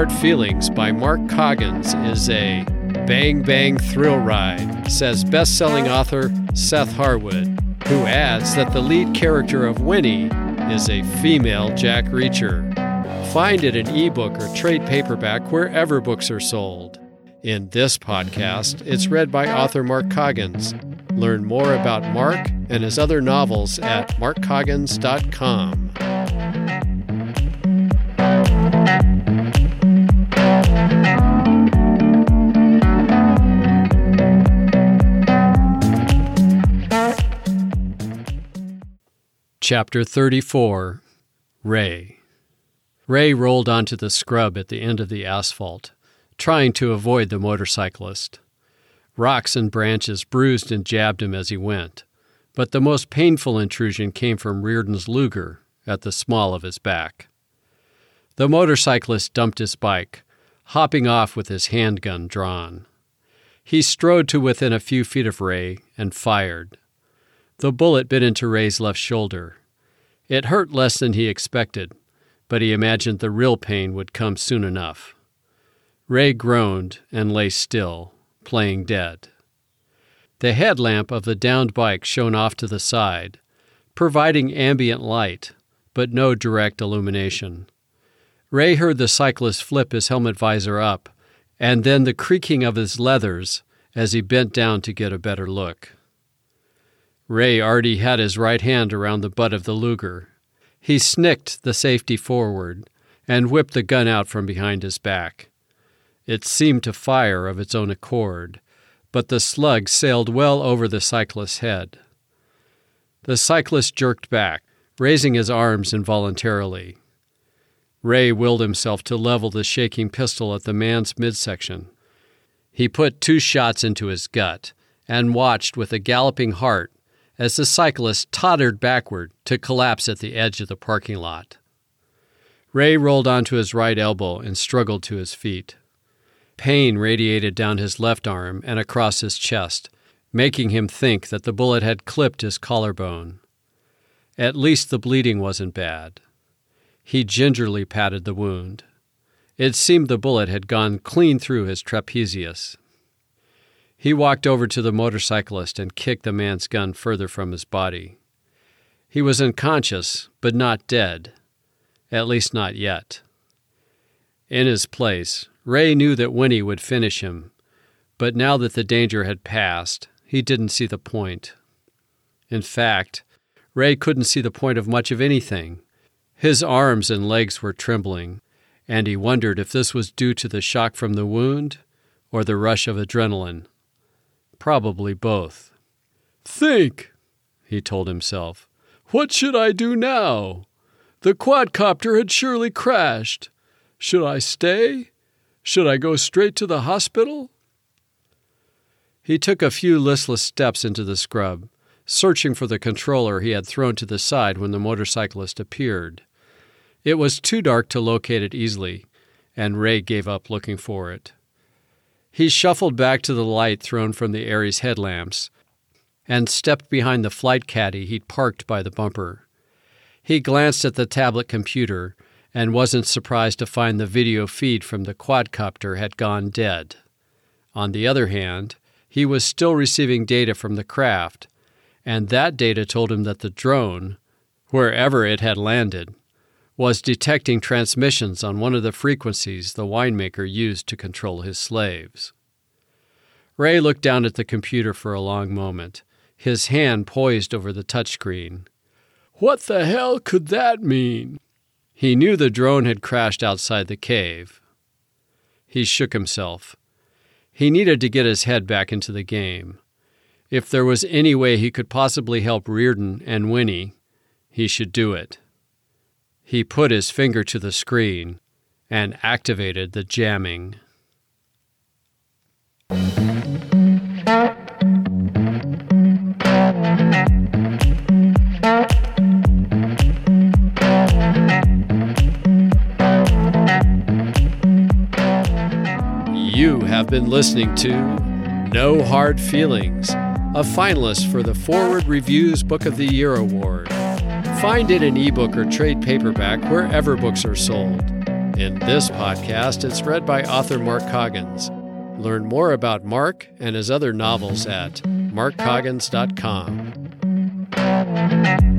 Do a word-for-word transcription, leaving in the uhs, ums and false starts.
Hard Feelings by Mark Coggins is a bang-bang thrill ride, says best-selling author Seth Harwood, who adds that the lead character of Winnie is a female Jack Reacher. Find it in ebook or trade paperback wherever books are sold. In this podcast, it's read by author Mark Coggins. Learn more about Mark and his other novels at mark coggins dot com. Chapter thirty-four. Ray. Ray rolled onto the scrub at the end of the asphalt, trying to avoid the motorcyclist. Rocks and branches bruised and jabbed him as he went, but the most painful intrusion came from Reardon's Luger at the small of his back. The motorcyclist dumped his bike, hopping off with his handgun drawn. He strode to within a few feet of Ray and fired. The bullet bit into Ray's left shoulder. It hurt less than he expected, but he imagined the real pain would come soon enough. Ray groaned and lay still, playing dead. The headlamp of the downed bike shone off to the side, providing ambient light, but no direct illumination. Ray heard the cyclist flip his helmet visor up, and then the creaking of his leathers as he bent down to get a better look. Ray already had his right hand around the butt of the Luger. He snicked the safety forward and whipped the gun out from behind his back. It seemed to fire of its own accord, but the slug sailed well over the cyclist's head. The cyclist jerked back, raising his arms involuntarily. Ray willed himself to level the shaking pistol at the man's midsection. He put two shots into his gut and watched with a galloping heart as the cyclist tottered backward to collapse at the edge of the parking lot. Ray rolled onto his right elbow and struggled to his feet. Pain radiated down his left arm and across his chest, making him think that the bullet had clipped his collarbone. At least the bleeding wasn't bad. He gingerly patted the wound. It seemed the bullet had gone clean through his trapezius. He walked over to the motorcyclist and kicked the man's gun further from his body. He was unconscious, but not dead. At least not yet. In his place, Ray knew that Winnie would finish him, but now that the danger had passed, he didn't see the point. In fact, Ray couldn't see the point of much of anything. His arms and legs were trembling, and he wondered if this was due to the shock from the wound or the rush of adrenaline. Probably both. "Think," he told himself. "What should I do now? The quadcopter had surely crashed. Should I stay? Should I go straight to the hospital?" He took a few listless steps into the scrub, searching for the controller he had thrown to the side when the motorcyclist appeared. It was too dark to locate it easily, and Ray gave up looking for it. He shuffled back to the light thrown from the Aries headlamps and stepped behind the flight caddy he'd parked by the bumper. He glanced at the tablet computer and wasn't surprised to find the video feed from the quadcopter had gone dead. On the other hand, he was still receiving data from the craft, and that data told him that the drone, wherever it had landed, was detecting transmissions on one of the frequencies the winemaker used to control his slaves. Ray looked down at the computer for a long moment, his hand poised over the touchscreen. What the hell could that mean? He knew the drone had crashed outside the cave. He shook himself. He needed to get his head back into the game. If there was any way he could possibly help Reardon and Winnie, he should do it. He put his finger to the screen and activated the jamming. You have been listening to No Hard Feelings, a finalist for the Forward Reviews Book of the Year Award. Find it in ebook or trade paperback wherever books are sold. In this podcast, it's read by author Mark Coggins. Learn more about Mark and his other novels at mark coggins dot com.